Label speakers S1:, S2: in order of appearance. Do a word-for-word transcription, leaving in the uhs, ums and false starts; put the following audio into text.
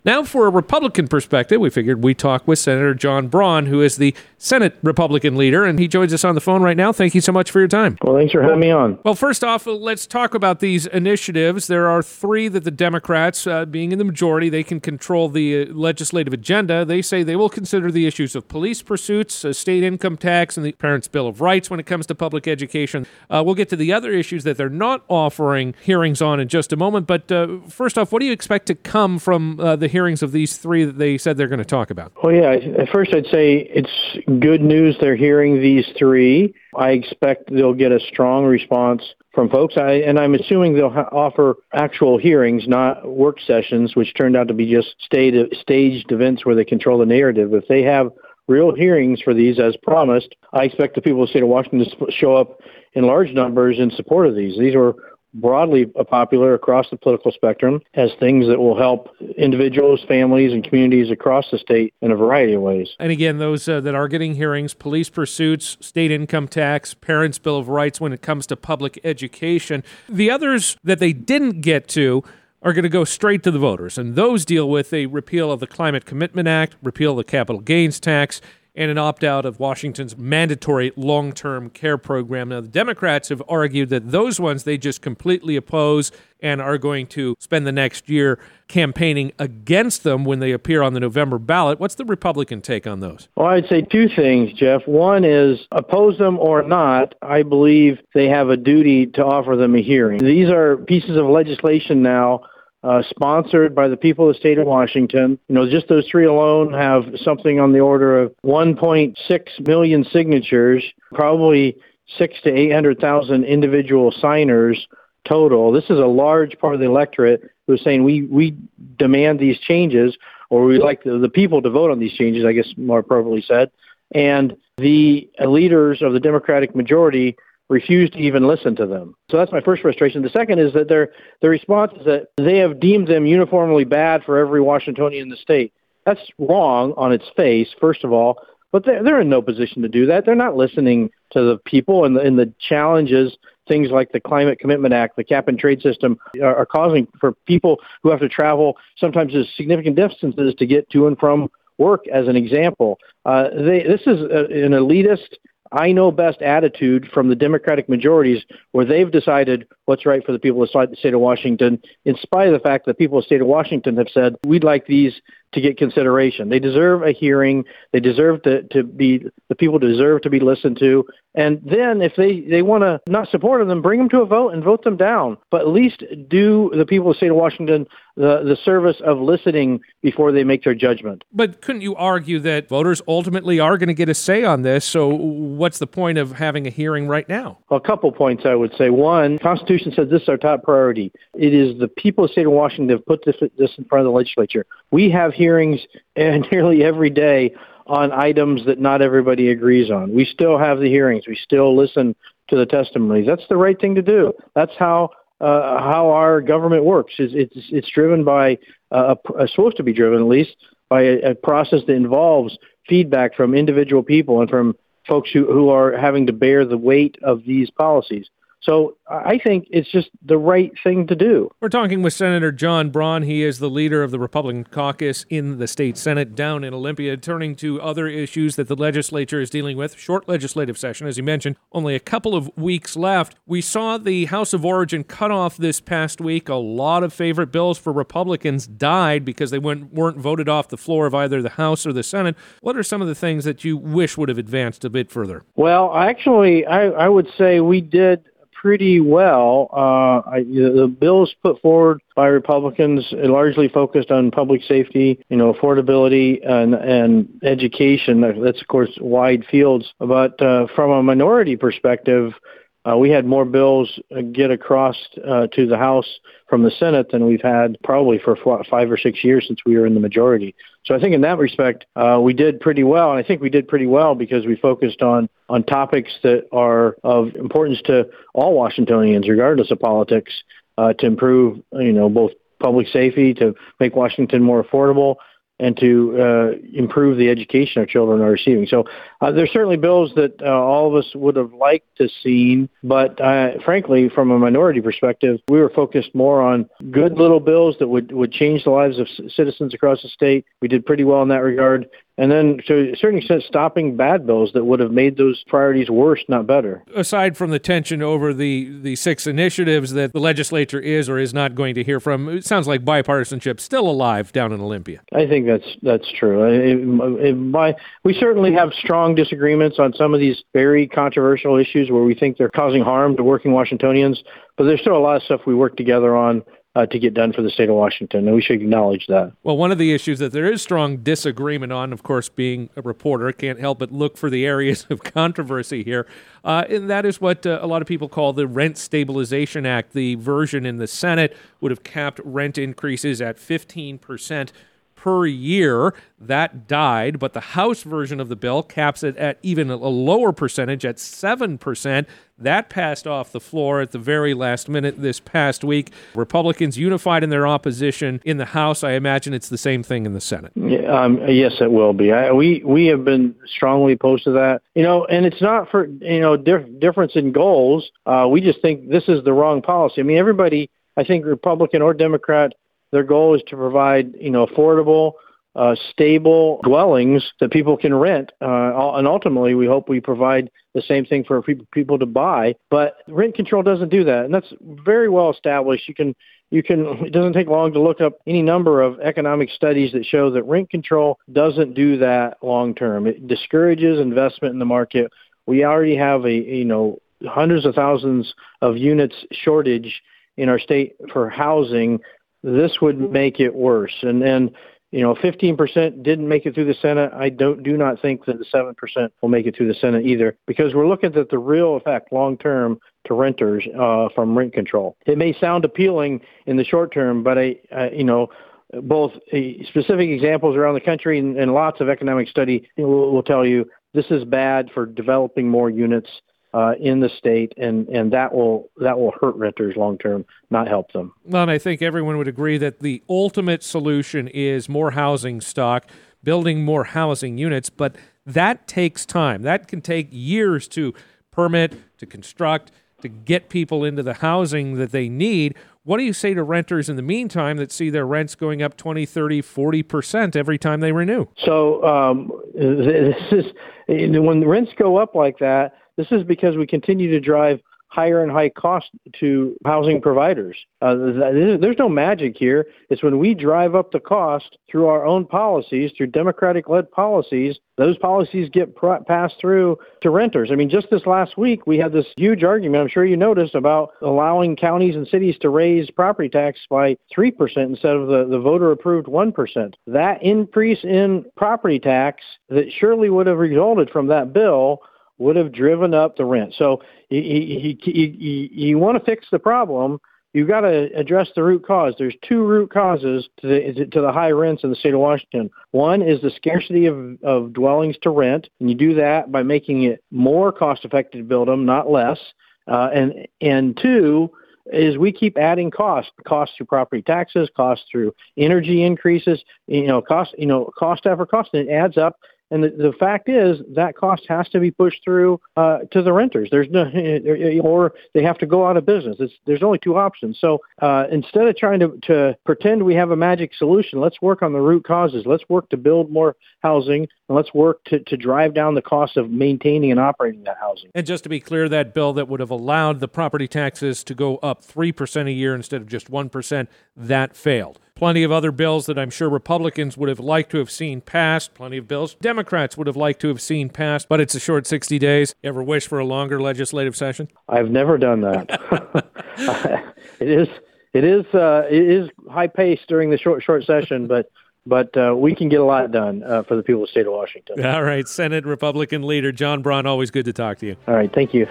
S1: Now, for a Republican perspective, we figured we'd talk with Senator John Braun, who is the Senate Republican leader, and he joins us on the phone right now. Thank you so much for your time.
S2: Well, thanks for having me on.
S1: Well, first off, let's talk about these initiatives. There are three that the Democrats, uh, being in the majority, they can control the uh, legislative agenda. They say they will consider the issues of police pursuits, uh, state income tax, and the Parents' Bill of Rights when it comes to public education. Uh, we'll get to the other issues that they're not offering hearings on in just a moment. But uh, first off, what do you expect to come from uh, the hearings of these three that they said they're going to talk about?
S2: Well, yeah, at first I'd say it's good news they're hearing these three. I expect they'll get a strong response from folks, I, and I'm assuming they'll ha- offer actual hearings, not work sessions, which turned out to be just staged, staged events where they control the narrative. If they have real hearings for these as promised, I expect the people of the state of Washington to show up in large numbers in support of these. These are broadly popular across the political spectrum as things that will help individuals, families, and communities across the state in a variety of ways.
S1: And again, those uh, that are getting hearings, police pursuits, state income tax, Parents' Bill of Rights when it comes to public education. The others that they didn't get to are going to go straight to the voters, and those deal with a repeal of the Climate Commitment Act, repeal of the capital gains tax, and an opt-out of Washington's mandatory long-term care program. Now, the Democrats have argued that those ones they just completely oppose and are going to spend the next year campaigning against them when they appear on the November ballot. What's the Republican take on those?
S2: Well, I'd say two things, Jeff. One is, oppose them or not, I believe they have a duty to offer them a hearing. These are pieces of legislation now Uh, sponsored by the people of the state of Washington. You know, just those three alone have something on the order of one point six million signatures, probably six to eight hundred thousand individual signers total. This is a large part of the electorate who is saying we we demand these changes, or we like the, the people to vote on these changes, I guess more appropriately said. And the leaders of the Democratic majority refuse to even listen to them. So that's my first frustration. The second is that their their response is that they have deemed them uniformly bad for every Washingtonian in the state. That's wrong on its face, first of all, but they're, they're in no position to do that. They're not listening to the people and the, and the challenges things like the Climate Commitment Act, the cap and trade system are, are causing for people who have to travel sometimes significant distances to get to and from work, as an example. Uh, they, this is a, an elitist, I know best attitude from the Democratic majorities where they've decided what's right for the people of the state of Washington, in spite of the fact that people of the state of Washington have said, we'd like these to get consideration. They deserve a hearing. They deserve to, to be, the people deserve to be listened to. And then if they, they want to not support them, bring them to a vote and vote them down. But at least do the people of the state of Washington the, the service of listening before they make their judgment.
S1: But couldn't you argue that voters ultimately are going to get a say on this? So what's the point of having a hearing right now?
S2: Well, a couple points, I would say. One, the Constitution says this is our top priority. It is the people of the state of Washington that have put this, this in front of the legislature. We have hearings nearly every day on items that not everybody agrees on. We still have the hearings. We still listen to the testimonies. That's the right thing to do. That's how uh, how our government works. It's it's, it's driven by uh, a, supposed to be driven at least by a, a process that involves feedback from individual people and from folks who, who are having to bear the weight of these policies. So I think it's just the right thing to do.
S1: We're talking with Senator John Braun. He is the leader of the Republican caucus in the state Senate down in Olympia. Turning to other issues that the legislature is dealing with. Short legislative session, as you mentioned, only a couple of weeks left. We saw the House of Origin cut off this past week. A lot of favorite bills for Republicans died because they weren't, weren't voted off the floor of either the House or the Senate. What are some of the things that you wish would have advanced a bit further?
S2: Well, actually, I, I would say we did pretty well. Uh, I, the bills put forward by Republicans largely focused on public safety, you know, affordability and, and education. That's, of course, wide fields. But uh, from a minority perspective, uh, we had more bills get across uh, to the House from the Senate than we've had probably for five or six years since we were in the majority. So I think in that respect, uh, we did pretty well. And I think we did pretty well because we focused on, on topics that are of importance to all Washingtonians, regardless of politics, uh, to improve, you know, both public safety, to make Washington more affordable, and to uh, improve the education our children are receiving. So uh, there's certainly bills that uh, all of us would have liked to seen, but uh, frankly, from a minority perspective, we were focused more on good little bills that would, would change the lives of c- citizens across the state. We did pretty well in that regard. And then, to a certain extent, stopping bad bills that would have made those priorities worse, not better.
S1: Aside from the tension over the, the six initiatives that the legislature is or is not going to hear from, it sounds like bipartisanship still alive down in Olympia.
S2: I think that's that's true. It, it, my, we certainly have strong disagreements on some of these very controversial issues where we think they're causing harm to working Washingtonians, but there's still a lot of stuff we work together on Uh, to get done for the state of Washington, and we should acknowledge that.
S1: Well, one of the issues that there is strong disagreement on, of course, being a reporter, can't help but look for the areas of controversy here, uh, and that is what uh, a lot of people call the Rent Stabilization Act. The version in the Senate would have capped rent increases at fifteen percent per year. That died, but the House version of the bill caps it at even a lower percentage at seven percent. That passed off the floor at the very last minute this past week. Republicans unified in their opposition in the House. I imagine it's the same thing in the Senate.
S2: Yeah, um, yes, it will be. I, we we have been strongly opposed to that. You know, and it's not for, you know, dif- difference in goals. Uh, we just think this is the wrong policy. I mean, everybody, I think Republican or Democrat, their goal is to provide, you know, affordable, uh, stable dwellings that people can rent. Uh, and ultimately, we hope we provide the same thing for people, people to buy. But rent control doesn't do that. And that's very well established. You can, you can, it doesn't take long to look up any number of economic studies that show that rent control doesn't do that long term. It discourages investment in the market. We already have a, you know, hundreds of thousands of units shortage in our state for housing. This would make it worse. And then, you know, fifteen percent didn't make it through the Senate. I don't do not think that the seven percent will make it through the Senate either, because we're looking at the real effect long term to renters uh, from rent control. It may sound appealing in the short term, but I, uh, you know, both uh, specific examples around the country and, and lots of economic study will, will tell you this is bad for developing more units Uh, in the state, and, and that will that will hurt renters long term, not help them.
S1: Well, and I think everyone would agree that the ultimate solution is more housing stock, building more housing units, but that takes time. That can take years to permit, to construct, to get people into the housing that they need. What do you say to renters in the meantime that see their rents going up twenty, thirty, forty percent every time they renew?
S2: So um, this is when the rents go up like that, this is because we continue to drive higher and high cost to housing providers. Uh, there's no magic here. It's when we drive up the cost through our own policies, through Democratic-led policies, those policies get pr- passed through to renters. I mean, just this last week, we had this huge argument, I'm sure you noticed, about allowing counties and cities to raise property tax by three percent instead of the, the voter-approved one percent. That increase in property tax that surely would have resulted from that bill would have driven up the rent. So you, you, you, you want to fix the problem, you've got to address the root cause. There's two root causes to the, to the high rents in the state of Washington. One is the scarcity of, of dwellings to rent, and you do that by making it more cost-effective to build them, not less. Uh, and and two is we keep adding costs, costs through property taxes, costs through energy increases, you know, cost, you know, cost after cost, and it adds up. And the, the fact is that cost has to be pushed through uh, to the renters. There's no, or they have to go out of business. It's, there's only two options. So uh, instead of trying to, to pretend we have a magic solution, let's work on the root causes. Let's work to build more housing, and let's work to, to drive down the cost of maintaining and operating that housing.
S1: And just to be clear, that bill that would have allowed the property taxes to go up three percent a year instead of just one percent, that failed. Plenty of other bills that I'm sure Republicans would have liked to have seen passed. Plenty of bills Democrats would have liked to have seen passed, but it's a short sixty days. You ever wish for a longer legislative session?
S2: I've never done that. it is it is uh, it is high paced during the short short session, but but uh, we can get a lot done uh, for the people of the state of Washington.
S1: All right, Senate Republican leader John Braun, always good to talk to you.
S2: All right, thank you.